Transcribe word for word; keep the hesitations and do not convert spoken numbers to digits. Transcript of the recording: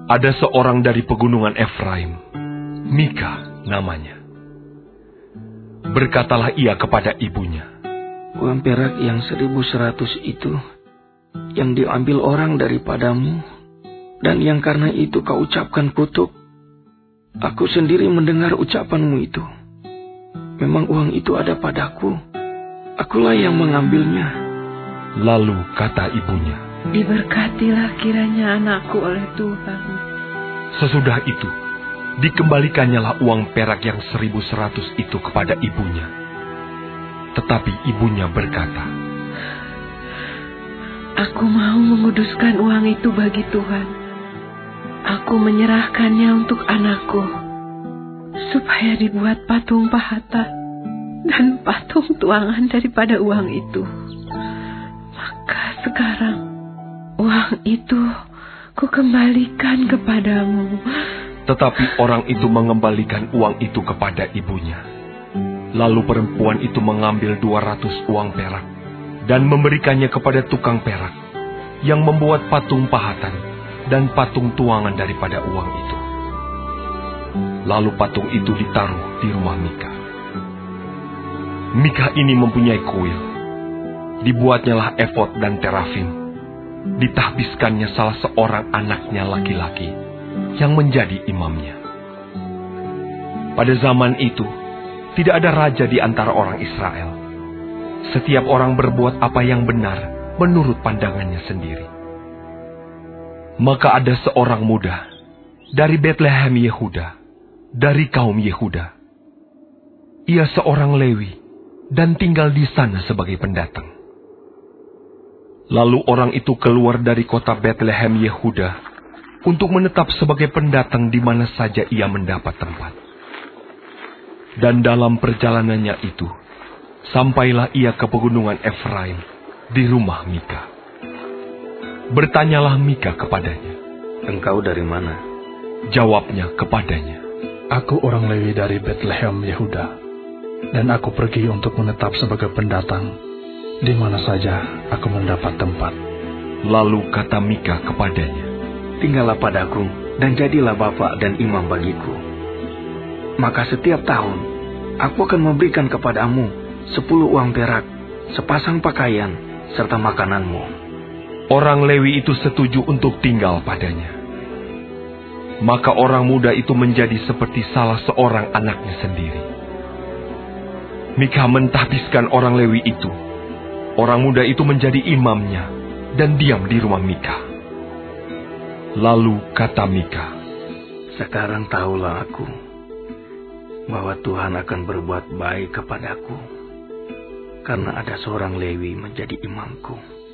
Ada seorang dari pegunungan Efraim, Mika namanya. Berkatalah ia kepada ibunya, "Uang perak yang seribu seratus itu, yang diambil orang daripadamu, dan yang karena itu kau ucapkan kutuk, aku sendiri mendengar ucapanmu itu. Memang uang itu ada padaku, akulah yang mengambilnya." Lalu kata ibunya, "Diberkatilah kiranya anakku oleh Tuhan." Sesudah itu, dikembalikannya lah uang perak yang seribu seratus itu kepada ibunya. Tetapi ibunya berkata, "Aku mau menguduskan uang itu bagi Tuhan. Aku menyerahkannya untuk anakku, supaya dibuat patung pahatan dan patung tuangan daripada uang itu. Maka sekarang uang itu kukembalikan kepadamu." Tetapi orang itu mengembalikan uang itu kepada ibunya. Lalu perempuan itu mengambil dua ratus uang perak dan memberikannya kepada tukang perak yang membuat patung pahatan dan patung tuangan daripada uang itu. Lalu patung itu ditaruh di rumah Mika. Mika ini mempunyai kuil. Dibuatnyalah efod dan terafim. Ditahbiskannya salah seorang anaknya laki-laki yang menjadi imamnya. Pada zaman itu, tidak ada raja di antara orang Israel. Setiap orang berbuat apa yang benar menurut pandangannya sendiri. Maka ada seorang muda dari Betlehem Yehuda, dari kaum Yehuda. Ia seorang Lewi dan tinggal di sana sebagai pendatang. Lalu orang itu keluar dari kota Betlehem Yehuda untuk menetap sebagai pendatang di mana saja ia mendapat tempat. Dan dalam perjalanannya itu, sampailah ia ke pegunungan Efraim di rumah Mika. Bertanyalah Mika kepadanya, "Engkau dari mana?" Jawabnya kepadanya, "Aku orang Lewi dari Betlehem Yehuda, dan aku pergi untuk menetap sebagai pendatang di mana saja aku mendapat tempat." Lalu kata Mika kepadanya, "Tinggallah padaku dan jadilah bapak dan imam bagiku. Maka setiap tahun aku akan memberikan kepadamu sepuluh uang perak, sepasang pakaian, serta makananmu." Orang Lewi itu setuju untuk tinggal padanya. Maka orang muda itu menjadi seperti salah seorang anaknya sendiri. Mika mentahbiskan orang Lewi itu. Orang muda itu menjadi imamnya dan diam di rumah Mika. Lalu kata Mika, "Sekarang tahulah aku bahwa Tuhan akan berbuat baik kepadaku, karena ada seorang Lewi menjadi imamku."